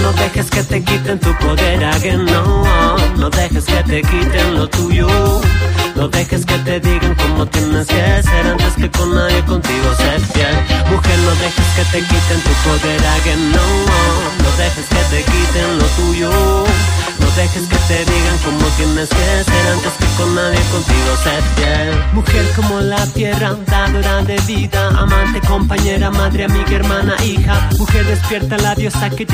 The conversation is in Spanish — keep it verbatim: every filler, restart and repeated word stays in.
no dejes que te quiten tu poder, again, no. No dejes que te quiten lo tuyo. No dejes que te digan cómo tienes que ser antes que con nadie contigo ser fiel. Mujer, no dejes que te quiten tu poder, again, no. No dejes que te quiten lo tuyo. No dejes que te digan cómo tienes que ser antes que con nadie contigo ser fiel. Mujer como la tierra, dadora de vida, amante, compañera, madre, amiga, hermana, hija. Mujer despierta, la diosa que